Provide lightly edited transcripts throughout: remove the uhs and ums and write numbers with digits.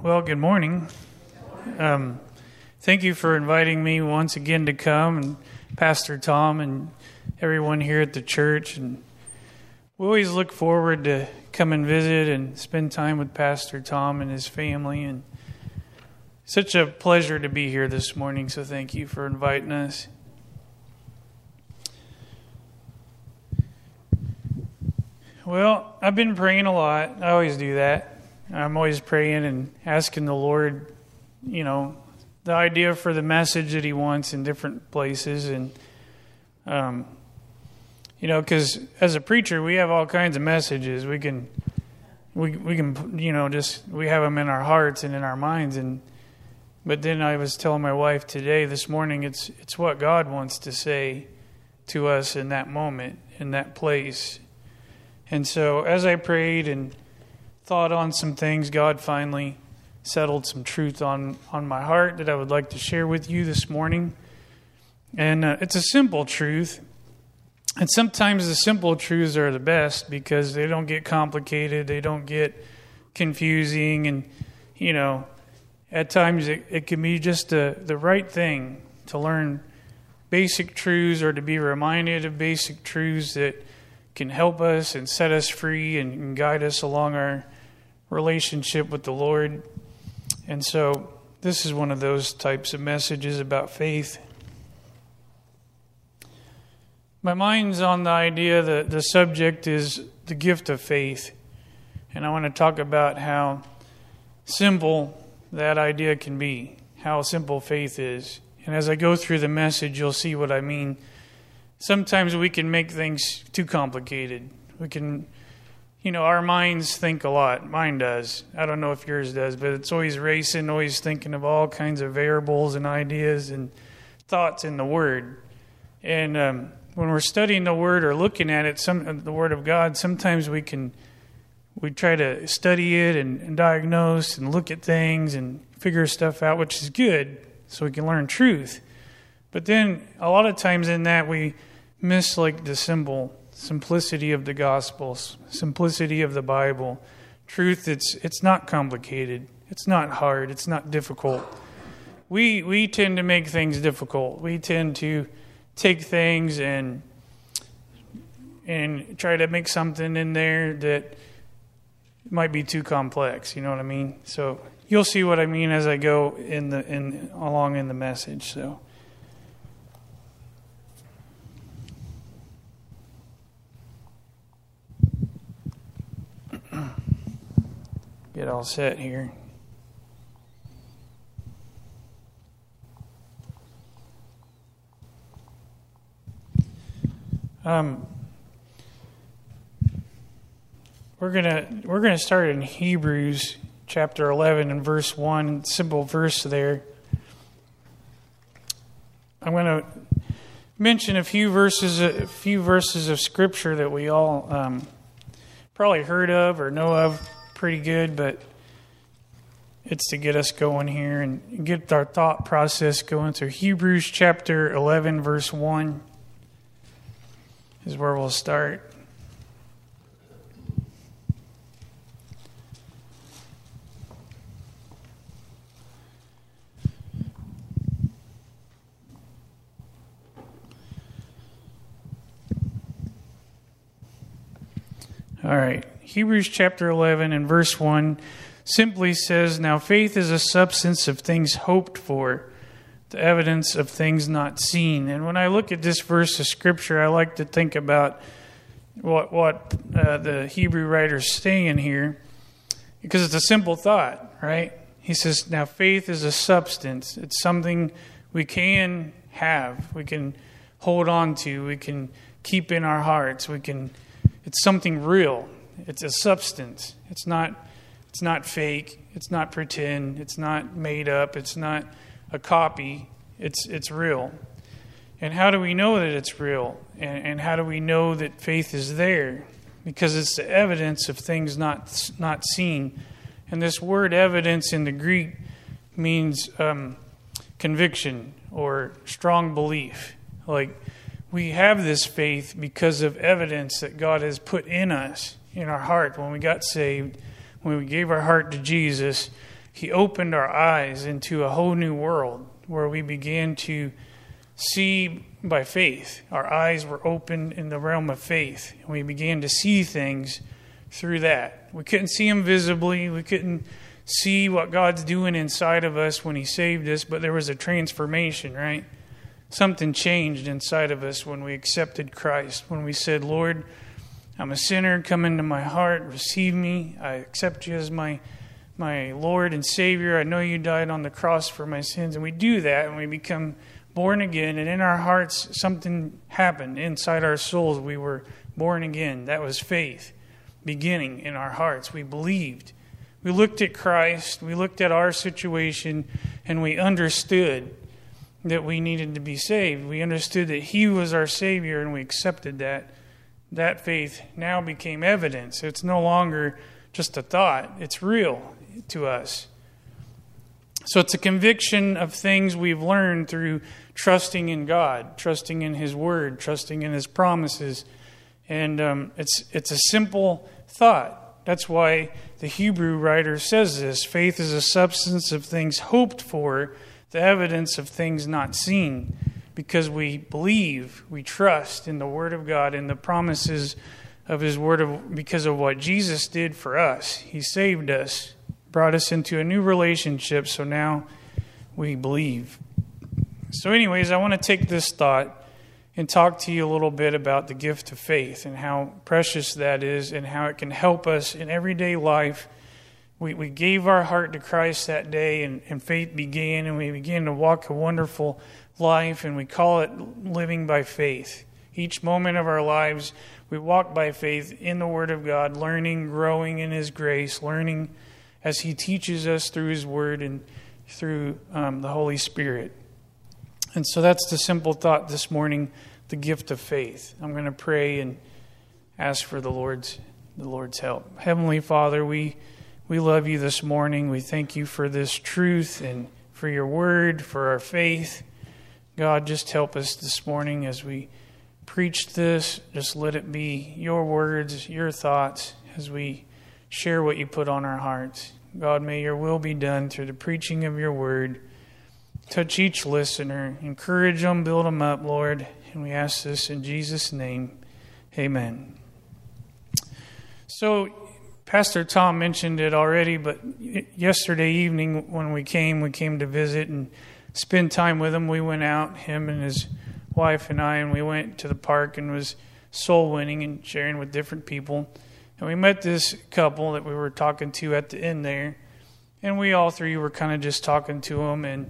Well, good morning. Thank you for inviting me once again to come, and Pastor Tom and everyone here at the church. And we always look forward to come and visit and spend time with Pastor Tom and his family. And such a pleasure to be here this morning, so thank you for inviting us. Well, I've been praying a lot. I always do that. I'm always praying and asking the Lord, the idea for the message that He wants in different places. And, because as a preacher, we have all kinds of messages. We can, we have them in our hearts and in our minds. But then I was telling my wife this morning, it's what God wants to say to us in that moment, in that place. And so as I prayed and thought on some things, God finally settled some truth on my heart that I would like to share with you this morning. And it's a simple truth. And sometimes the simple truths are the best because they don't get complicated. They don't get confusing. And, at times it can be just the right thing to learn basic truths or to be reminded of basic truths that can help us and set us free and guide us along our relationship with the Lord. And so this is one of those types of messages about faith. My mind's on the idea that the subject is the gift of faith. And I want to talk about how simple that idea can be, how simple faith is. And as I go through the message, you'll see what I mean. Sometimes we can make things too complicated. We can, our minds think a lot. Mine does. I don't know if yours does, but it's always racing, always thinking of all kinds of variables and ideas and thoughts in the Word. And when we're studying the Word or looking at it, the Word of God, sometimes we try to study it and diagnose and look at things and figure stuff out, which is good, so we can learn truth. But then a lot of times in that we miss the simplicity of the Gospels, simplicity of the Bible. Truth, it's not complicated. It's not hard. It's not difficult. We tend to make things difficult. We tend to take things and try to make something in there that might be too complex. You know what I mean? So you'll see what I mean as I go along in the message. So. Get all set here. We're gonna start in Hebrews chapter 11 and verse 1. Simple verse there. I'm going to mention a few verses of Scripture that we all probably heard of or know of pretty good, but it's to get us going here and get our thought process going. So Hebrews chapter 11 verse 1 is where we'll start. All right. Hebrews chapter 11 and verse 1 simply says, "Now faith is a substance of things hoped for, the evidence of things not seen." And when I look at this verse of Scripture, I like to think about what the Hebrew writer's saying here, because it's a simple thought, right? He says, now faith is a substance. It's something we can have, we can hold on to, we can keep in our hearts, it's something real. It's a substance. It's not fake. It's not pretend. It's not made up. It's not a copy. It's real. And how do we know that it's real? And how do we know that faith is there? Because it's the evidence of things not seen. And this word evidence in the Greek means conviction or strong belief. We have this faith because of evidence that God has put in us, in our heart. When we got saved, when we gave our heart to Jesus, He opened our eyes into a whole new world where we began to see by faith. Our eyes were opened in the realm of faith, and we began to see things through that. We couldn't see them visibly. We couldn't see what God's doing inside of us when He saved us, but there was a transformation, right? Something changed inside of us when we accepted Christ, when we said, Lord, I'm a sinner, come into my heart, receive me. I accept you as my Lord and Savior. I know you died on the cross for my sins. And we do that, and we become born again, and in our hearts something happened. Inside our souls we were born again. That was faith beginning in our hearts. We believed. We looked at Christ, we looked at our situation, and we understood that we needed to be saved. We understood that He was our Savior, and we accepted that. That faith now became evidence. It's no longer just a thought. It's real to us. So it's a conviction of things we've learned through trusting in God, trusting in His Word, trusting in His promises. And it's a simple thought. That's why the Hebrew writer says this. Faith is a substance of things hoped for, the evidence of things not seen. Because we believe, we trust in the Word of God and the promises of His Word because of what Jesus did for us. He saved us, brought us into a new relationship, so now we believe. So anyways, I want to take this thought and talk to you a little bit about the gift of faith and how precious that is and how it can help us in everyday life. We gave our heart to Christ that day, and faith began, and we began to walk a wonderful life, and we call it living by faith. Each moment of our lives, we walk by faith in the Word of God, learning, growing in His grace, learning as He teaches us through His Word and through the Holy Spirit. And so that's the simple thought this morning, the gift of faith. I'm going to pray and ask for the Lord's help. Heavenly Father, we love you this morning. We thank you for this truth and for your word, for our faith. God, just help us this morning as we preach this. Just let it be your words, your thoughts as we share what you put on our hearts. God, may your will be done through the preaching of your word. Touch each listener. Encourage them, build them up, Lord. And we ask this in Jesus' name. Amen. So, Pastor Tom mentioned it already, but yesterday evening when we came to visit and spend time with him. We went out, him and his wife and I, and we went to the park and was soul winning and sharing with different people. And we met this couple that we were talking to at the end there, and we all three were kind of just talking to them. And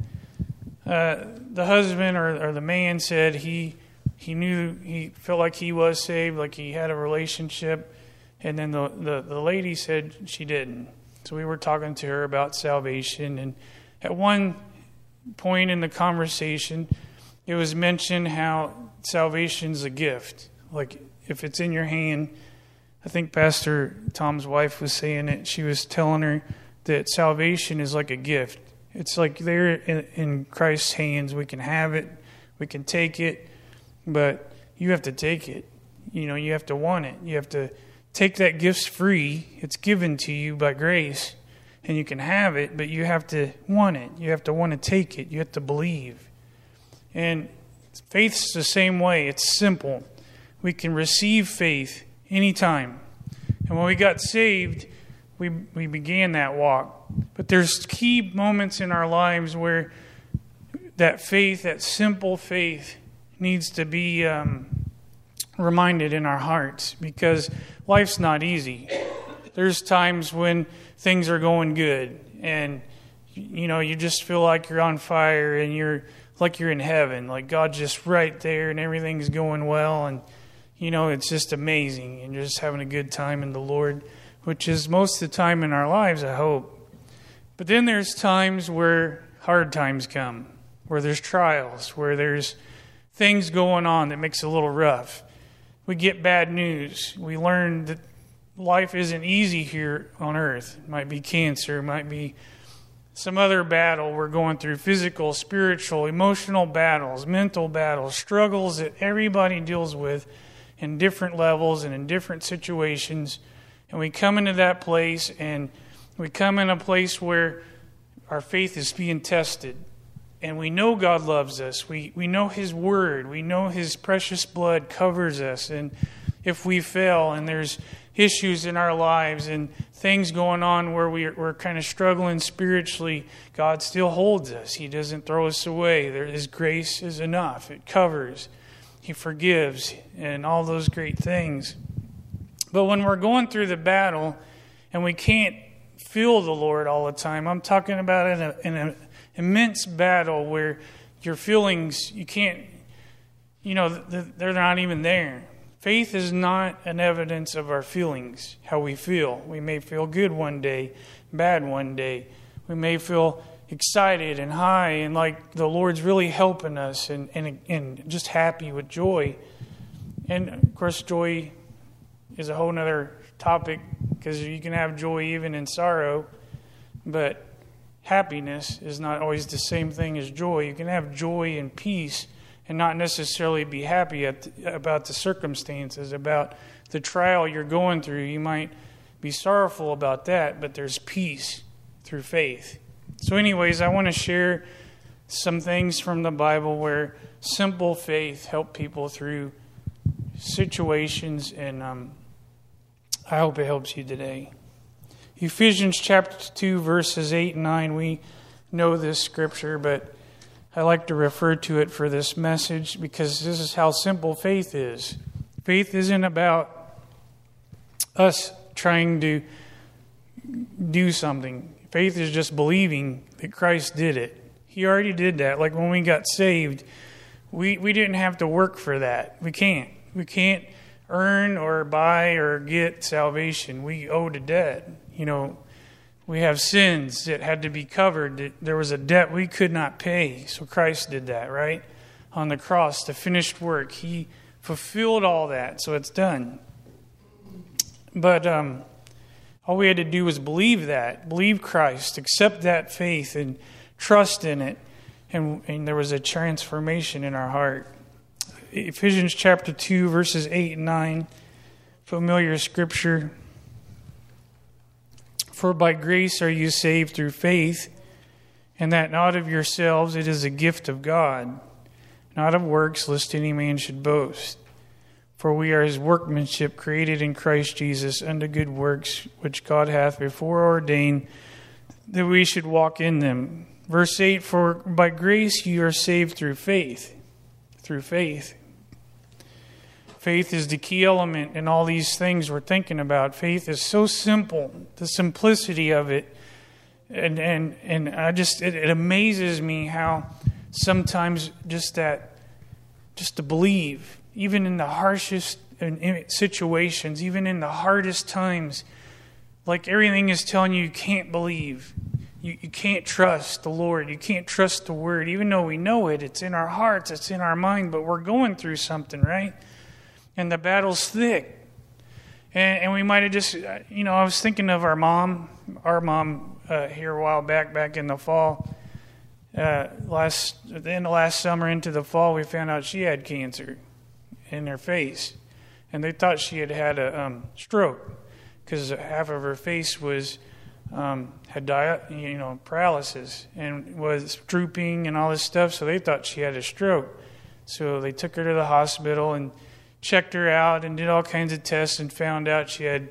the husband or the man said he knew, he felt like he was saved, like he had a relationship. And then the lady said she didn't. So we were talking to her about salvation. And at one point in the conversation, it was mentioned how salvation's a gift. Like if it's in your hand, I think Pastor Tom's wife was saying it. She was telling her that salvation is like a gift. It's like there in Christ's hands. We can have it. We can take it. But you have to take it. You know, you have to want it. You have to take that gift free. It's given to you by grace. And you can have it, but you have to want it. You have to want to take it. You have to believe. And faith's the same way. It's simple. We can receive faith anytime. And when we got saved, we began that walk. But there's key moments in our lives where that faith, that simple faith, needs to be reminded in our hearts, because life's not easy. There's times when things are going good and you just feel like you're on fire and you're like you're in heaven, like God's just right there and everything's going well, and it's just amazing and you're just having a good time in the Lord, which is most of the time in our lives, I hope. But then there's times where hard times come, where there's trials, where there's things going on that makes it a little rough. We get bad news. We learn that life isn't easy here on earth. It might be cancer, it might be some other battle we're going through, physical, spiritual, emotional battles, mental battles, struggles that everybody deals with in different levels and in different situations. And we come into that place, and we come in a place where our faith is being tested. And we know God loves us. We know His Word. We know His precious blood covers us. And if we fail and there's issues in our lives and things going on where we're kind of struggling spiritually, God still holds us. He doesn't throw us away. His grace is enough. It covers. He forgives and all those great things. But when we're going through the battle and we can't feel the Lord all the time, I'm talking about in an immense battle where your feelings, you can't, they're not even there. Faith is not an evidence of our feelings, how we feel. We may feel good one day, bad one day. We may feel excited and high and like the Lord's really helping us and just happy with joy. And of course, joy is a whole nother topic because you can have joy even in sorrow, but happiness is not always the same thing as joy. You can have joy and peace and not necessarily be happy about the circumstances, about the trial you're going through. You might be sorrowful about that, but there's peace through faith. So anyways, I want to share some things from the Bible where simple faith helped people through situations, and I hope it helps you today. Ephesians chapter 2, verses 8 and 9, we know this scripture, but I like to refer to it for this message because this is how simple faith is. Faith isn't about us trying to do something. Faith is just believing that Christ did it. He already did that. Like when we got saved, we didn't have to work for that. We can't. We can't earn or buy or get salvation. We owed a debt. We have sins that had to be covered. There was a debt we could not pay. So Christ did that, right? On the cross, the finished work. He fulfilled all that. So it's done. But all we had to do was believe that. Believe Christ. Accept that faith and trust in it. And there was a transformation in our heart. Ephesians chapter 2, verses 8 and 9. Familiar scripture. For by grace are you saved through faith, and that not of yourselves, it is a gift of God, not of works, lest any man should boast. For we are His workmanship, created in Christ Jesus unto good works, which God hath before ordained that we should walk in them. Verse 8, for by grace you are saved through faith. Through faith. Faith is the key element in all these things we're thinking about. Faith is so simple, the simplicity of it. And it amazes me how sometimes just to believe, even in the harshest situations, even in the hardest times, like everything is telling you can't believe. You can't trust the Lord. You can't trust the Word. Even though we know it, it's in our hearts, it's in our mind, but we're going through something, right? And the battle's thick. And we might have just, I was thinking of our mom here a while back in the fall. At the end of last summer into the fall, we found out she had cancer in her face. And they thought she had a stroke because half of her face was had paralysis and was drooping and all this stuff. So they thought she had a stroke. So they took her to the hospital and checked her out and did all kinds of tests and found out she had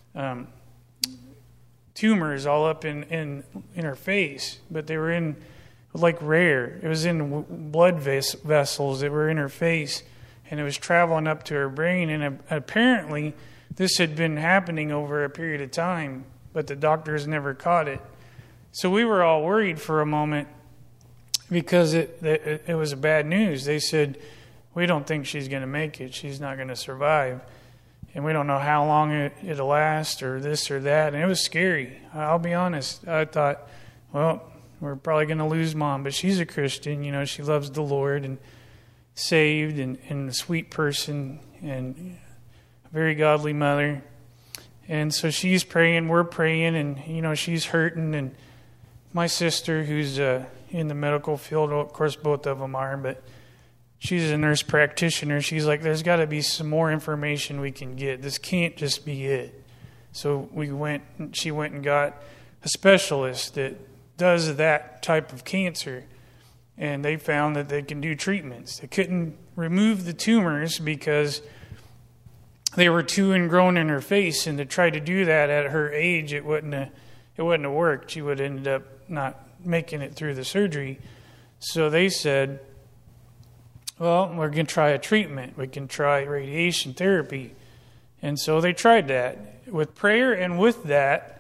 tumors all up in her face, but they were in rare. It was in blood vessels that were in her face, and it was traveling up to her brain. And apparently, this had been happening over a period of time, but the doctors never caught it. So we were all worried for a moment because it was bad news. They said, we don't think she's going to make it. She's not going to survive. And we don't know how long it'll last or this or that. And it was scary. I'll be honest. I thought, well, we're probably going to lose Mom. But she's a Christian. She loves the Lord and saved and a sweet person and a very godly mother. And so she's praying. We're praying. And, she's hurting. And my sister, who's in the medical field, of course, both of them are, but she's a nurse practitioner. She's like, there's got to be some more information we can get. This can't just be it. So she went and got a specialist that does that type of cancer. And they found that they can do treatments. They couldn't remove the tumors because they were too ingrown in her face, and to try to do that at her age, it wouldn't have worked. She would have ended up not making it through the surgery. So they said, well, we're going to try a treatment. We can try radiation therapy. And so they tried that. With prayer and with that,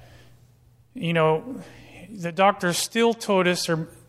the doctors still told us,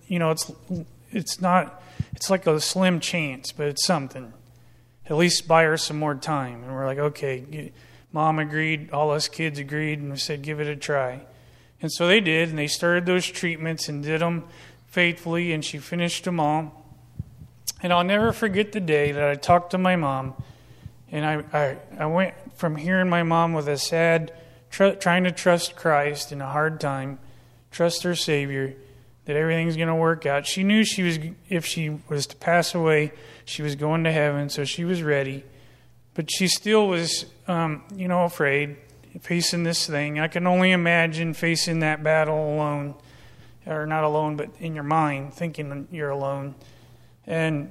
it's like a slim chance, but it's something. At least buy her some more time. And we're like, okay, Mom agreed, all us kids agreed, and we said, give it a try. And so they did, and they started those treatments and did them faithfully, and she finished them all. And I'll never forget the day that I talked to my mom, and I went from hearing my mom with a sad, trying to trust Christ in a hard time, trust her Savior, that everything's going to work out. She knew if she was to pass away, she was going to heaven, so she was ready. But she still was, afraid, facing this thing. I can only imagine facing that battle alone, or not alone, but in your mind, thinking you're alone. And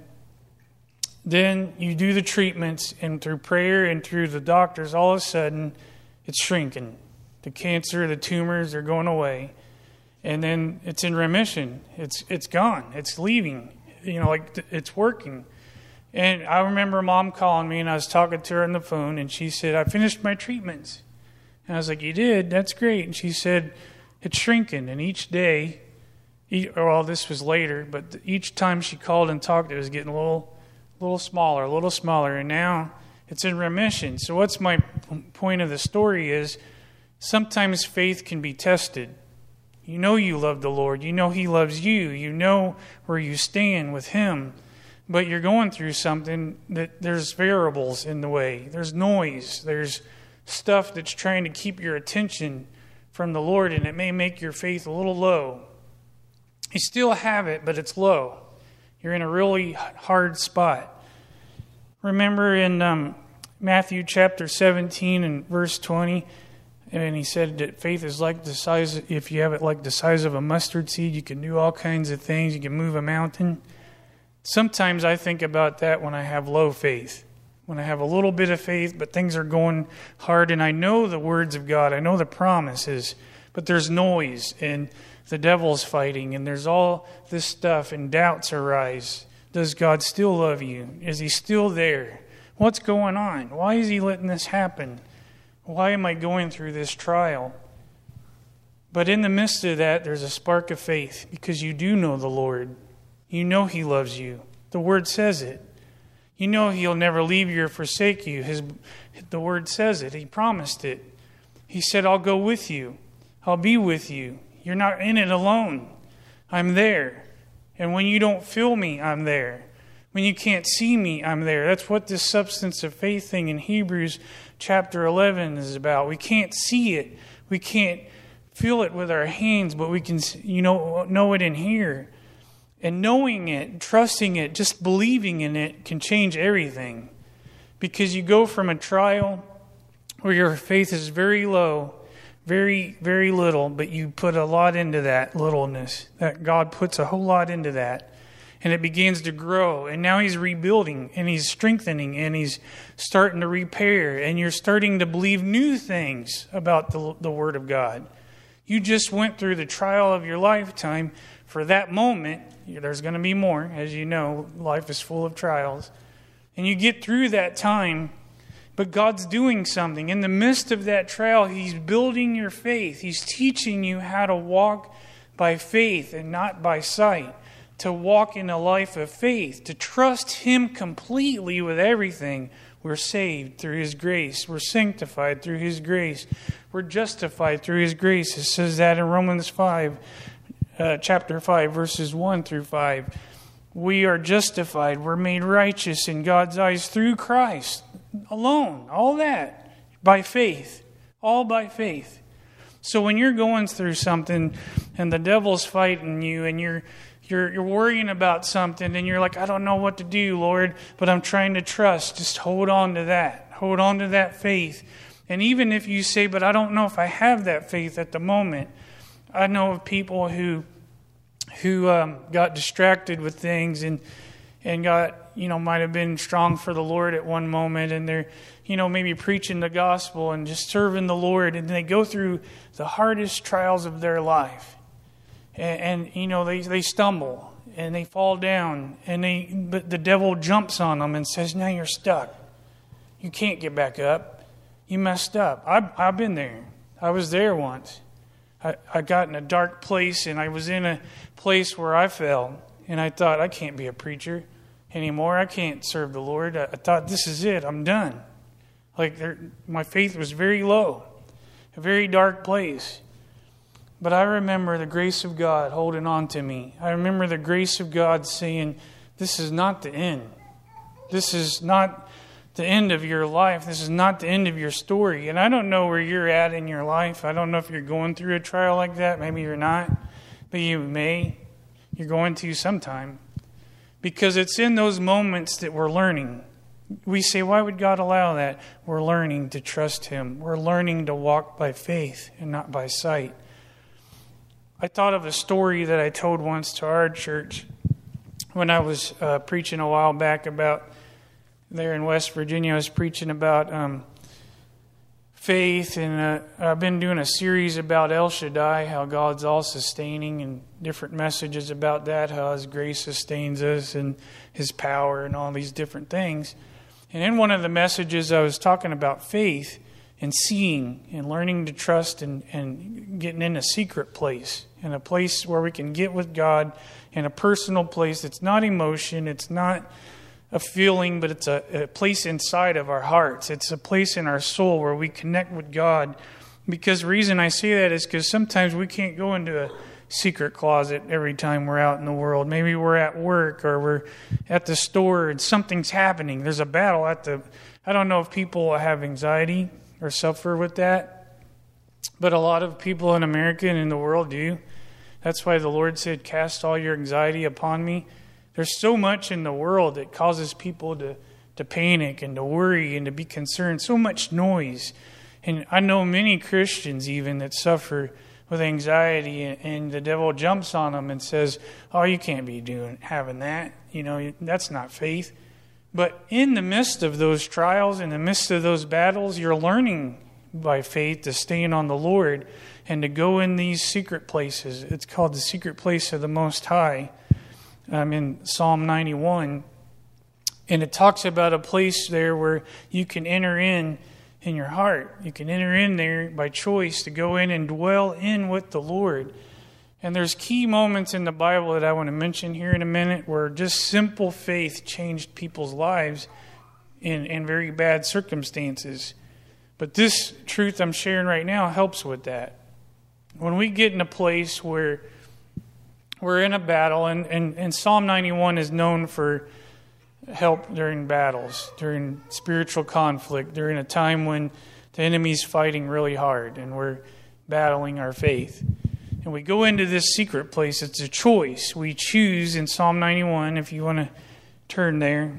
then you do the treatments, and through prayer and through the doctors, all of a sudden, it's shrinking. The cancer, the tumors are going away. And then it's in remission. It's gone. It's leaving. It's working. And I remember Mom calling me, and I was talking to her on the phone, and she said, I finished my treatments. And I was like, you did? That's great. And she said, it's shrinking. And each day, this was later, but each time she called and talked, it was getting a little smaller. And now it's in remission. So what's my point of the story is, sometimes faith can be tested. You know you love the Lord. You know He loves you. You know where you stand with Him. But you're going through something that there's variables in the way. There's noise. There's stuff that's trying to keep your attention from the Lord, and it may make your faith a little low. You still have it, but it's low. You're in a really hard spot. Remember in Matthew chapter 17 and verse 20, and He said that faith is like the size, if you have it like the size of a mustard seed, you can do all kinds of things. You can move a mountain. Sometimes I think about that when I have low faith. When I have a little bit of faith, but things are going hard, and I know the words of God. I know the promises, but there's noise, and the devil's fighting, and there's all this stuff, and doubts arise. Does God still love you? Is He still there? What's going on? Why is He letting this happen? Why am I going through this trial? But in the midst of that, there's a spark of faith, because you do know the Lord. You know He loves you. The Word says it. You know He'll never leave you or forsake you. The Word says it. He promised it. He said, I'll go with you. I'll be with you. You're not in it alone. I'm there. And when you don't feel me, I'm there. When you can't see me, I'm there. That's what this substance of faith thing in Hebrews chapter 11 is about. We can't see it. We can't feel it with our hands, but we can know it in here. And knowing it, trusting it, just believing in it can change everything. Because you go from a trial where your faith is very low, very, very little, but you put a lot into that littleness. That God puts a whole lot into that. And it begins to grow. And now He's rebuilding, and He's strengthening, and He's starting to repair. And you're starting to believe new things about the Word of God. You just went through the trial of your lifetime for that moment. There's going to be more. As you know, life is full of trials. And you get through that time, but God's doing something. In the midst of that trial, He's building your faith. He's teaching you how to walk by faith and not by sight. To walk in a life of faith. To trust Him completely with everything. We're saved through His grace. We're sanctified through His grace. We're justified through His grace. It says that in Romans 5. Chapter 5, verses 1 through 5. We are justified. We're made righteous in God's eyes through Christ alone. All that by faith. All by faith. So when you're going through something and the devil's fighting you and you're worrying about something and you're like, I don't know what to do, Lord, but I'm trying to trust. Just hold on to that. Hold on to that faith. And even if you say, but I don't know if I have that faith at the moment, I know of people who who got distracted with things and got, might have been strong for the Lord at one moment, and they're, maybe preaching the gospel and just serving the Lord, and they go through the hardest trials of their life. And they stumble and they fall down, but the devil jumps on them and says, "Now you're stuck. You can't get back up. You messed up." I've been there. I was there once. I got in a dark place, and I was in a place where I fell, and I thought, I can't be a preacher anymore. I can't serve the Lord. I thought, this is it. I'm done. My faith was very low, a very dark place. But I remember the grace of God holding on to me. I remember the grace of God saying, this is not the end. This is not the end of your life. This is not the end of your story. And I don't know where you're at in your life. I don't know if you're going through a trial like that. Maybe you're not. But you may. You're going to sometime. Because it's in those moments that we're learning. We say, why would God allow that? We're learning to trust Him. We're learning to walk by faith and not by sight. I thought of a story that I told once to our church when I was preaching a while back about, there in West Virginia, I was preaching about faith, and I've been doing a series about El Shaddai, how God's all-sustaining, and different messages about that, how His grace sustains us, and His power, and all these different things. And in one of the messages, I was talking about faith, and seeing, and learning to trust, and getting in a secret place, in a place where we can get with God, in a personal place. It's not emotion, it's not a feeling, but it's a place inside of our hearts. It's a place in our soul where we connect with God. Because the reason I say that is because sometimes we can't go into a secret closet every time we're out in the world. Maybe we're at work or we're at the store and something's happening. There's a battle I don't know if people have anxiety or suffer with that, but a lot of people in America and in the world do. That's why the Lord said, cast all your anxiety upon me. There's so much in the world that causes people to panic and to worry and to be concerned. So much noise. And I know many Christians even that suffer with anxiety, and the devil jumps on them and says, oh, you can't be having that. That's not faith. But in the midst of those trials, in the midst of those battles, you're learning by faith to stand on the Lord and to go in these secret places. It's called the secret place of the Most High. In Psalm 91, and it talks about a place there where you can enter in your heart. You can enter in there by choice to go in and dwell in with the Lord. And there's key moments in the Bible that I want to mention here in a minute where just simple faith changed people's lives in very bad circumstances. But this truth I'm sharing right now helps with that. When we get in a place where we're in a battle, and Psalm 91 is known for help during battles, during spiritual conflict, during a time when the enemy's fighting really hard and we're battling our faith. And we go into this secret place. It's a choice. We choose in Psalm 91, if you want to turn there.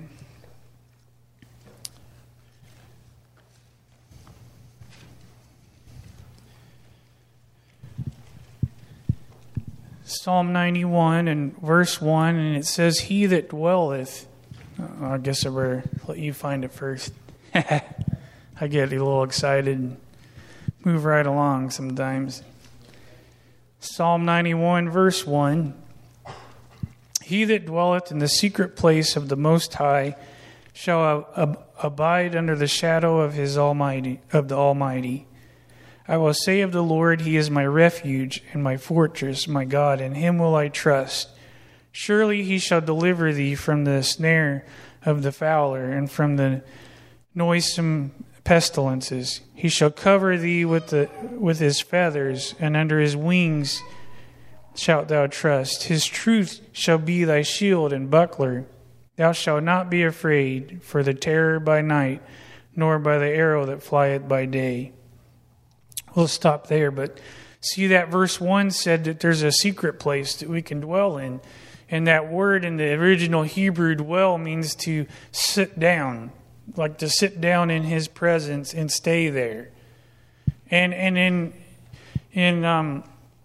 Psalm 91 and verse 1, and it says, he that dwelleth. I guess I better let you find it first. I get a little excited and move right along sometimes. Psalm 91 verse 1. He that dwelleth in the secret place of the Most High shall abide under the shadow of the Almighty. I will say of the Lord, He is my refuge and my fortress, my God, in Him will I trust. Surely He shall deliver thee from the snare of the fowler and from the noisome pestilences. He shall cover thee with His feathers, and under His wings shalt thou trust. His truth shall be thy shield and buckler. Thou shalt not be afraid for the terror by night, nor by the arrow that flieth by day. We'll stop there, but see that verse 1 said that there's a secret place that we can dwell in. And that word in the original Hebrew, dwell, means to sit down, like to sit down in His presence and stay there. And in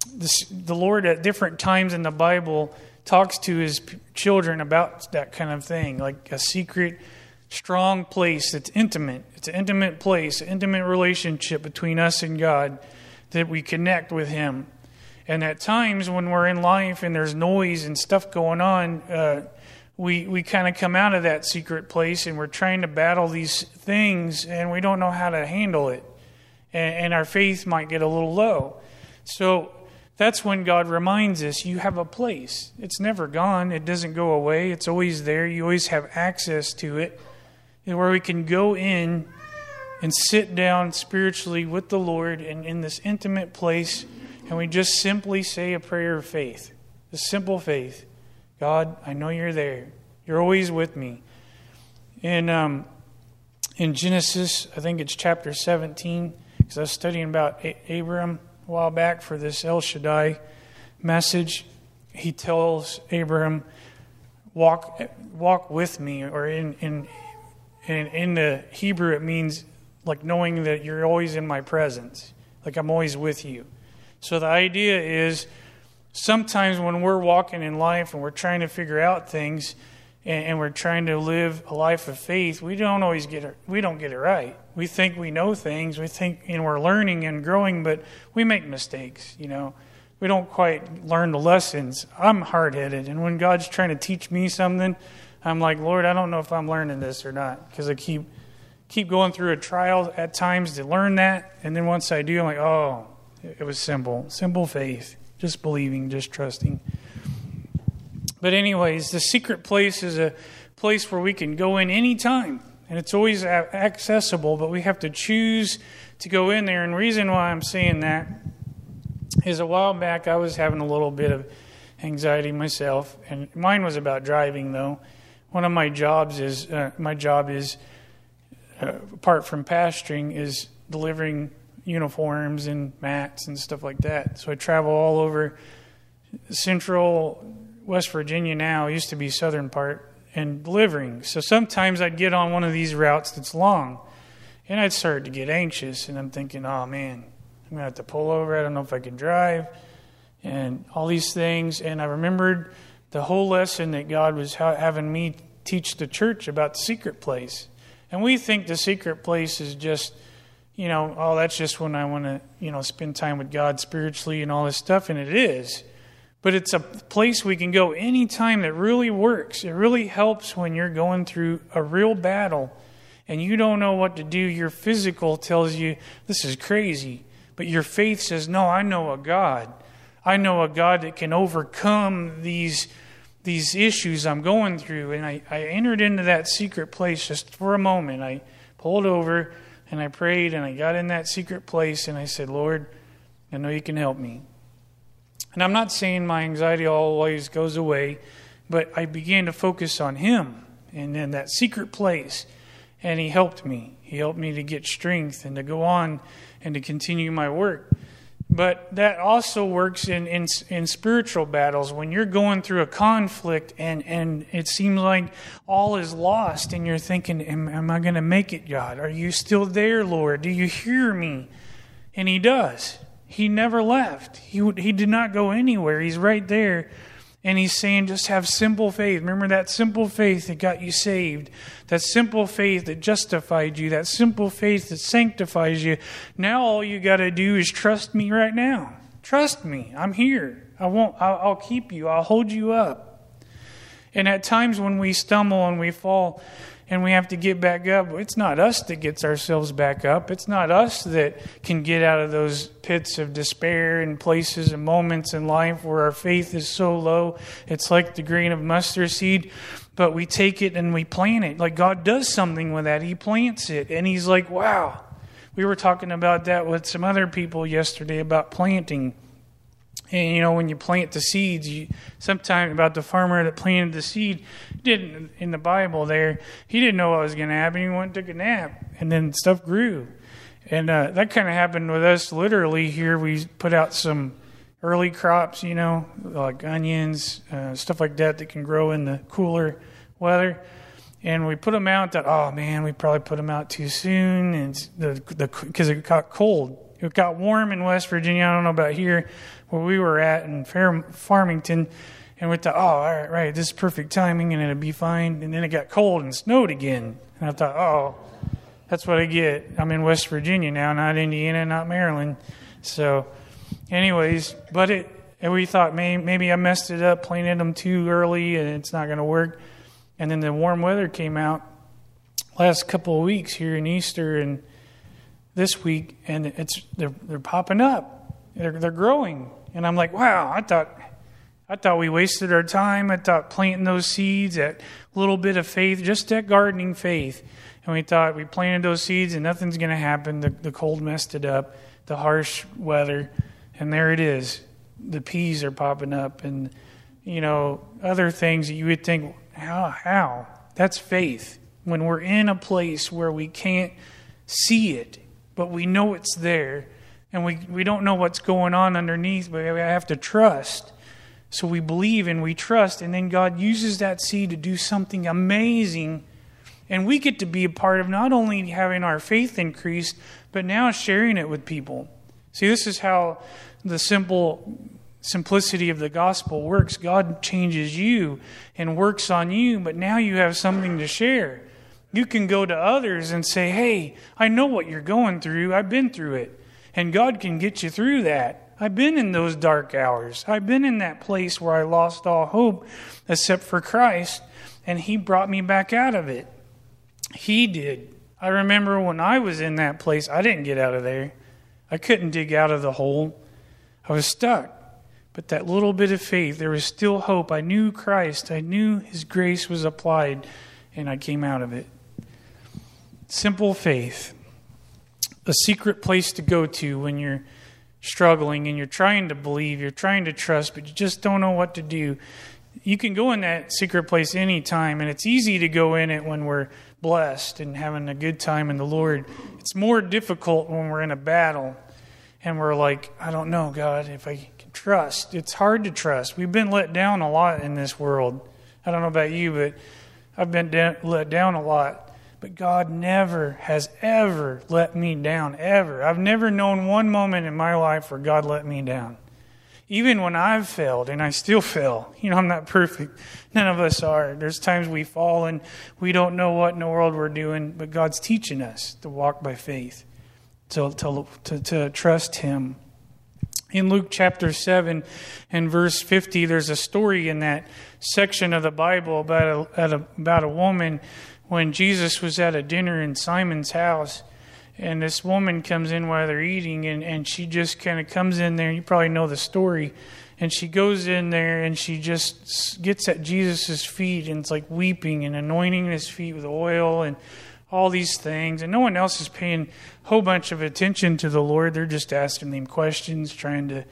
the Lord at different times in the Bible talks to his children about that kind of thing, like a secret, strong place that's intimate. It's an intimate place, an intimate relationship between us and God, that we connect with him. And at times when we're in life and there's noise and stuff going on, we kind of come out of that secret place and we're trying to battle these things and we don't know how to handle it. And our faith might get a little low. So that's when God reminds us, you have a place. It's never gone. It doesn't go away. It's always there. You always have access to it, where we can go in and sit down spiritually with the Lord and in this intimate place, and we just simply say a prayer of faith, a simple faith. God, I know you're there. You're always with me. In Genesis, I think it's chapter 17, because I was studying about Abram a while back for this El Shaddai message. He tells Abram, walk with me, or in the Hebrew it means like knowing that you're always in my presence, like I'm always with you. So the idea is sometimes when we're walking in life and we're trying to figure out things and we're trying to live a life of faith, we don't get it right. We think we know things, we think we're learning and growing, but we make mistakes. We don't quite learn the lessons. I'm hard-headed, and when God's trying to teach me something, I'm like, Lord, I don't know if I'm learning this or not, because I keep going through a trial at times to learn that, and then once I do, I'm like, oh, it was simple faith, just believing, just trusting. But anyways, the secret place is a place where we can go in any time, and it's always accessible, but we have to choose to go in there. And the reason why I'm saying that is a while back I was having a little bit of anxiety myself, and mine was about driving, though. One of my jobs is, apart from pastoring, is delivering uniforms and mats and stuff like that. So I travel all over central West Virginia now. It used to be southern part, and delivering. So sometimes I'd get on one of these routes that's long, and I'd start to get anxious, and I'm thinking, oh man, I'm going to have to pull over. I don't know if I can drive, and all these things. And I remembered the whole lesson that God was having me teach the church about the secret place. And we think the secret place is just, that's just when I want to, spend time with God spiritually and all this stuff, and it is. But it's a place we can go anytime that really works. It really helps when you're going through a real battle and you don't know what to do. Your physical tells you, this is crazy. But your faith says, no, I know a God. I know a God that can overcome these issues I'm going through. And I entered into that secret place just for a moment. I pulled over and I prayed and I got in that secret place and I said, Lord, I know you can help me. And I'm not saying my anxiety always goes away, but I began to focus on Him and in that secret place. And He helped me. He helped me to get strength and to go on and to continue my work. But that also works in spiritual battles. When you're going through a conflict and it seems like all is lost and you're thinking, am I going to make it, God? Are you still there, Lord? Do you hear me? And He does. He never left. He did not go anywhere. He's right there. And He's saying, just have simple faith. Remember that simple faith that got you saved. That simple faith that justified you. That simple faith that sanctifies you. Now all you got to do is trust me right now. Trust me. I'm here. I'll keep you. I'll hold you up. And at times when we stumble and we fall and we have to get back up, it's not us that gets ourselves back up. It's not us that can get out of those pits of despair and places and moments in life where our faith is so low. It's like the grain of mustard seed, but we take it and we plant it. Like God does something with that. He plants it, and He's like, wow. We were talking about that with some other people yesterday about planting. And, when you plant the seeds, sometimes about the farmer that planted the seed, didn't in the Bible there, he didn't know what was going to happen. He went and took a nap, and then stuff grew. And that kind of happened with us literally here. We put out some early crops, like onions, stuff like that can grow in the cooler weather. And we put them out we probably put them out too soon, and because it got cold. It got warm in West Virginia. I don't know about here where we were at in Farmington. And we thought, all right, this is perfect timing and it'll be fine. And then it got cold and snowed again. And I thought, that's what I get. I'm in West Virginia now, not Indiana, not Maryland. So anyways, and we thought maybe I messed it up, planted them too early and it's not going to work. And then the warm weather came out last couple of weeks here in Easter and this week, and they're popping up. They're growing. And I'm like, wow, I thought we wasted our time. I thought planting those seeds, that little bit of faith, just that gardening faith. And we thought we planted those seeds and nothing's going to happen. The cold messed it up, the harsh weather. And there it is. The peas are popping up and, other things that you would think, how? That's faith. When we're in a place where we can't see it, but we know it's there. And we don't know what's going on underneath, but we have to trust. So we believe and we trust, and then God uses that seed to do something amazing. And we get to be a part of not only having our faith increased, but now sharing it with people. See, this is how the simplicity of the gospel works. God changes you and works on you, but now you have something to share. You can go to others and say, hey, I know what you're going through. I've been through it. And God can get you through that. I've been in those dark hours. I've been in that place where I lost all hope except for Christ, and He brought me back out of it. He did. I remember when I was in that place, I didn't get out of there. I couldn't dig out of the hole. I was stuck. But that little bit of faith, there was still hope. I knew Christ. I knew His grace was applied, and I came out of it. Simple faith. A secret place to go to when you're struggling and you're trying to believe, you're trying to trust, but you just don't know what to do. You can go in that secret place anytime, and it's easy to go in it when we're blessed and having a good time in the Lord. It's more difficult when we're in a battle and we're like, I don't know, God, if I can trust. It's hard to trust. We've been let down a lot in this world. I don't know about you, but I've been let down a lot. But God never has ever let me down, ever. I've never known one moment in my life where God let me down. Even when I've failed, and I still fail. I'm not perfect. None of us are. There's times we fall and we don't know what in the world we're doing, but God's teaching us to walk by faith, to trust Him. In Luke chapter 7 and verse 50, there's a story in that section of the Bible about a woman when Jesus was at a dinner in Simon's house, and this woman comes in while they're eating, and she just kind of comes in there. You probably know the story. And she goes in there, and she just gets at Jesus' feet, and it's like weeping and anointing His feet with oil and all these things. And no one else is paying a whole bunch of attention to the Lord. They're just asking Him questions, trying to,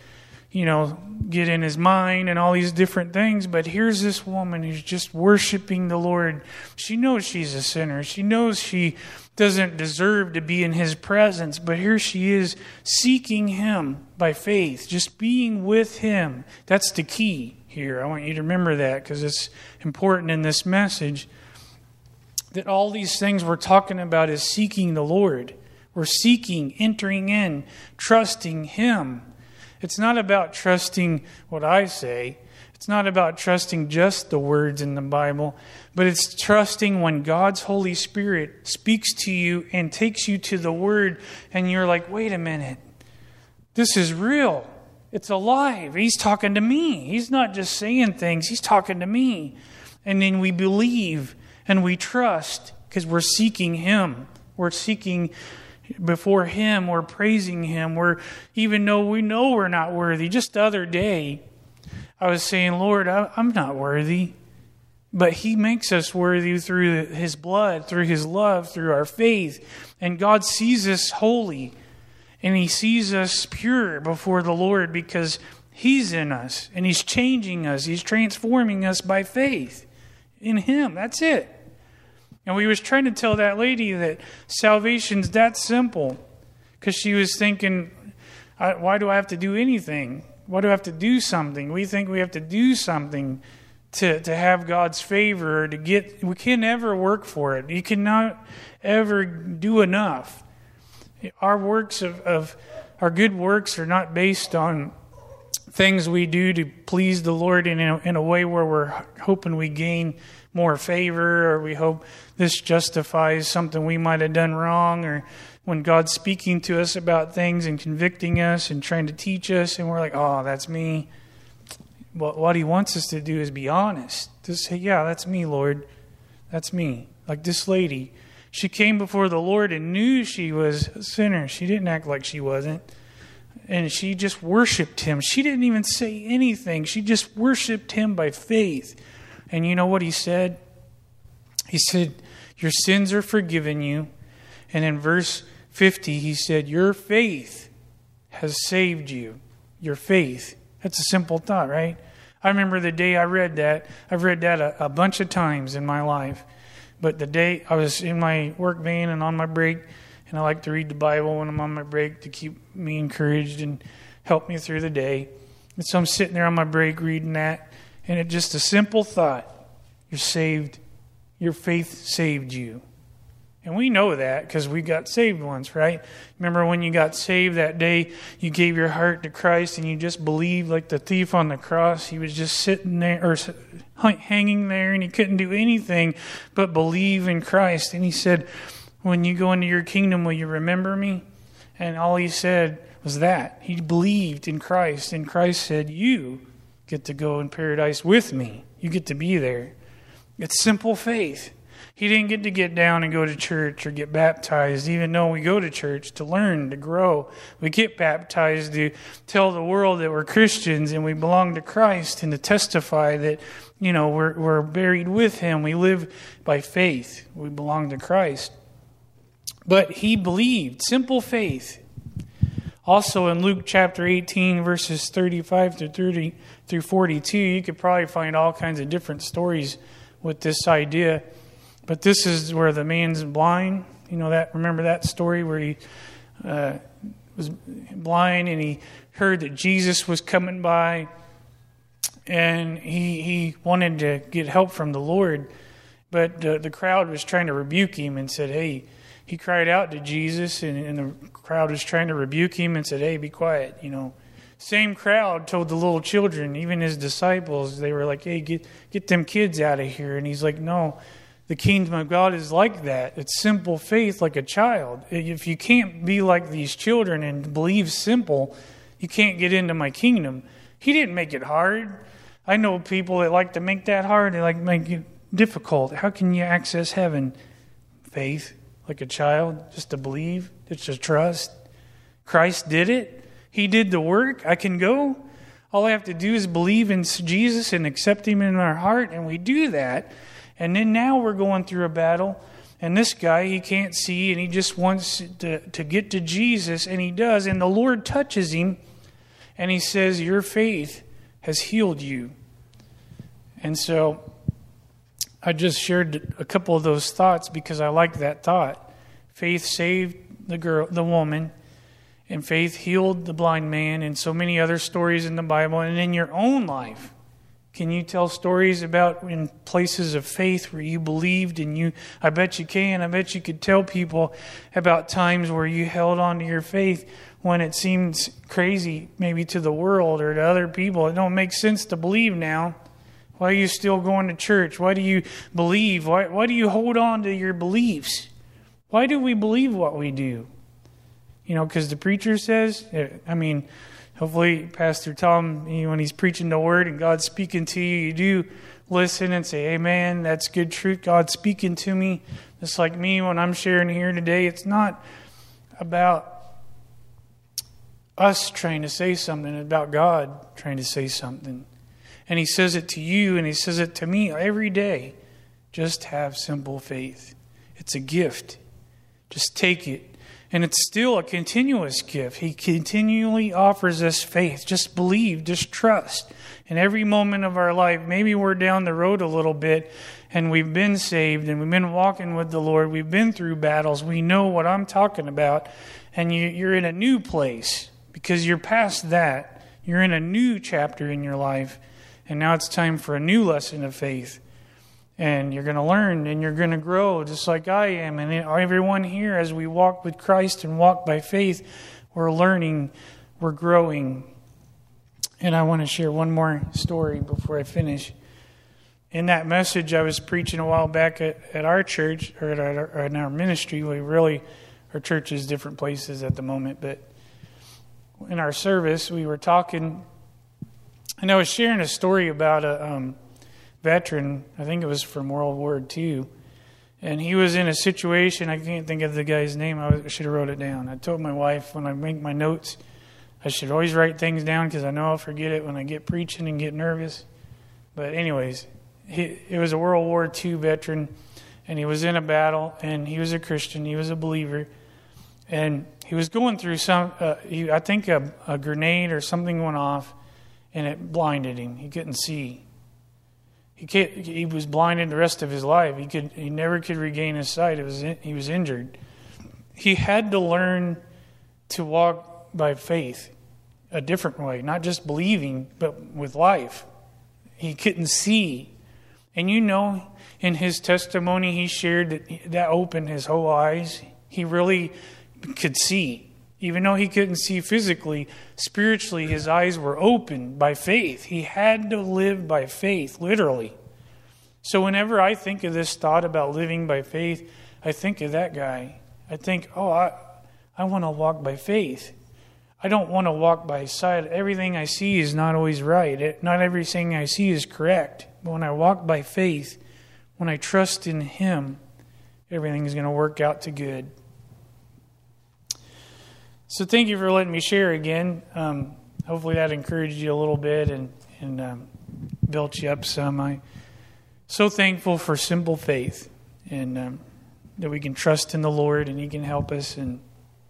get in His mind and all these different things. But here's this woman who's just worshiping the Lord. She knows she's a sinner. She knows she doesn't deserve to be in His presence. But here she is seeking Him by faith, just being with Him. That's the key here. I want you to remember that because it's important in this message. That all these things we're talking about is seeking the Lord. We're seeking, entering in, trusting Him. It's not about trusting what I say. It's not about trusting just the words in the Bible, but it's trusting when God's Holy Spirit speaks to you and takes you to the Word, and you're like, wait a minute, this is real. It's alive. He's talking to me. He's not just saying things. He's talking to me. And then we believe and we trust because we're seeking Him. We're seeking before Him, we're praising Him. Even though we know we're not worthy. Just the other day, I was saying, Lord, I'm not worthy. But He makes us worthy through His blood, through His love, through our faith. And God sees us holy. And He sees us pure before the Lord because He's in us. And He's changing us. He's transforming us by faith in Him. That's it. And we was trying to tell that lady that salvation's that simple. Because she was thinking, why do I have to do anything? Why do I have to do something? We think we have to do something to have God's favor or to get. We can never work for it. You cannot ever do enough. Our works of Our good works are not based on things we do to please the Lord in a way where we're hoping we gain more favor, or we hope this justifies something we might have done wrong, or when God's speaking to us about things and convicting us and trying to teach us, and we're like, oh, that's me. Well, what he wants us to do is be honest. To say, yeah, that's me, Lord. That's me. Like this lady. She came before the Lord and knew she was a sinner. She didn't act like she wasn't. And she just worshiped him. She didn't even say anything. She just worshiped him by faith. And you know what he said? He said, your sins are forgiven you. And in verse 50, he said, your faith has saved you. Your faith. That's a simple thought, right? I remember the day I read that. I've read that a bunch of times in my life. But the day I was in my work van and on my break, and I like to read the Bible when I'm on my break to keep me encouraged and help me through the day. And so I'm sitting there on my break reading that, and it's just a simple thought. You're saved. Your faith saved you. And we know that because we got saved once, right? Remember when you got saved that day, you gave your heart to Christ and you just believed like the thief on the cross. He was just sitting there or hanging there and he couldn't do anything but believe in Christ. And he said, when you go into your kingdom, will you remember me? And all he said was that. He believed in Christ. And Christ said, you get to go in paradise with me. You get to be there. It's simple faith. He didn't get down and go to church or get baptized, even though we go to church to learn, to grow. We get baptized to tell the world that we're Christians and we belong to Christ, and to testify that, you know, we're buried with him. We live by faith. We belong to Christ. But he believed, simple faith. Also in Luke chapter 18, verses 35 through 42, you could probably find all kinds of different stories with this idea. But this is where the man's blind. You know that? Remember that story where he was blind and he heard that Jesus was coming by, and he wanted to get help from the Lord, but the crowd was trying to rebuke him and said, "Hey." He cried out to Jesus, and the crowd was trying to rebuke him and said, "Hey, be quiet." You know, same crowd told the little children, even his disciples. They were like, "Hey, get them kids out of here." And he's like, "No." The kingdom of God is like that. It's simple faith like a child. If you can't be like these children and believe simple, you can't get into my kingdom. He didn't make it hard. I know people that like to make that hard. They like to make it difficult. How can you access heaven? Faith like a child, just to believe, just to trust. Christ did it. He did the work. I can go. All I have to do is believe in Jesus and accept him in our heart, and we do that. And then now we're going through a battle, and this guy, he can't see, and he just wants to get to Jesus, and he does. And the Lord touches him, and he says, your faith has healed you. And so I just shared a couple of those thoughts because I like that thought. Faith saved the woman, and faith healed the blind man, and so many other stories in the Bible. And in your own life, can you tell stories about in places of faith where you believed? And I bet you can. I bet you could tell people about times where you held on to your faith when it seems crazy, maybe to the world or to other people. It don't make sense to believe now. Why are you still going to church? Why do you believe? Why do you hold on to your beliefs? Why do we believe what we do? You know, because the preacher says, hopefully Pastor Tom, when he's preaching the word and God's speaking to you, you do listen and say, amen, that's good truth. God's speaking to me. Just like me when I'm sharing here today, it's not about us trying to say something. It's about God trying to say something. And he says it to you and he says it to me every day. Just have simple faith. It's a gift. Just take it. And it's still a continuous gift. He continually offers us faith. Just believe, just trust. In every moment of our life, maybe we're down the road a little bit and we've been saved and we've been walking with the Lord. We've been through battles. We know what I'm talking about. And you're in a new place because you're past that. You're in a new chapter in your life. And now it's time for a new lesson of faith. And you're going to learn and you're going to grow just like I am. And everyone here, as we walk with Christ and walk by faith, we're learning, we're growing. And I want to share one more story before I finish. In that message I was preaching a while back at our church, or in our ministry, our church is different places at the moment, but in our service we were talking, and I was sharing a story about a veteran, I think it was from World War II, and he was in a situation, I can't think of the guy's name, I should have wrote it down. I told my wife when I make my notes, I should always write things down because I know I'll forget it when I get preaching and get nervous. But anyways, it was a World War II veteran, and he was in a battle, and he was a Christian, he was a believer, and he was going through I think a grenade or something went off, and it blinded him. He couldn't see. He was blinded the rest of his life. He never could regain his sight. He was injured. He had to learn to walk by faith a different way, not just believing, but with life. He couldn't see. And in his testimony, he shared that opened his whole eyes. He really could see. Even though he couldn't see physically, spiritually, his eyes were opened by faith. He had to live by faith, literally. So whenever I think of this thought about living by faith, I think of that guy. I think, I want to walk by faith. I don't want to walk by sight. Everything I see is not always right. Not everything I see is correct. But when I walk by faith, when I trust in Him, everything is going to work out to good. So thank you for letting me share again. Hopefully that encouraged you a little bit and built you up some. I'm so thankful for simple faith and that we can trust in the Lord and He can help us. And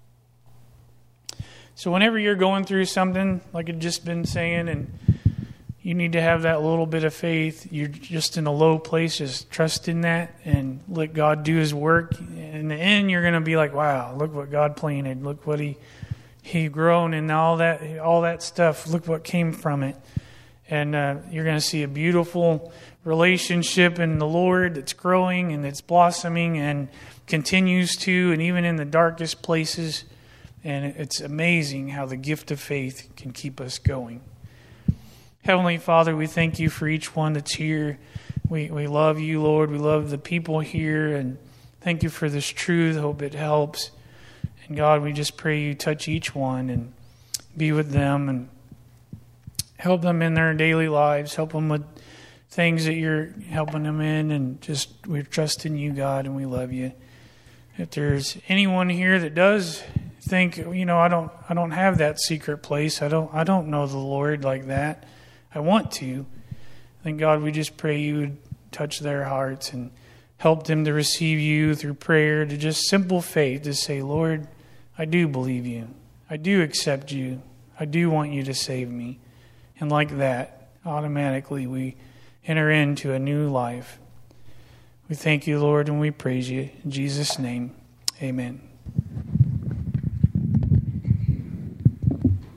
so whenever you're going through something, like I've just been saying, and you need to have that little bit of faith, you're just in a low place, just trust in that and let God do His work. In the end, you're going to be like, wow, look what God planted. Look what He grown and all that stuff. Look what came from it. And you're going to see a beautiful relationship in the Lord that's growing and it's blossoming and continues to, and even in the darkest places. And it's amazing how the gift of faith can keep us going. Heavenly Father, we thank You for each one that's here. We love You, Lord. We love the people here. And thank You for this truth. Hope it helps. And God, we just pray You touch each one and be with them and help them in their daily lives. Help them with things that You're helping them in. And just we trust in You, God, and we love You. If there's anyone here that does think, I don't have that secret place. I don't know the Lord like that. I want to. Then God, we just pray You would touch their hearts and help them to receive You through prayer, to just simple faith, to say, Lord, I do believe You. I do accept You. I do want You to save me. And like that, automatically we enter into a new life. We thank You, Lord, and we praise You. In Jesus' name, amen.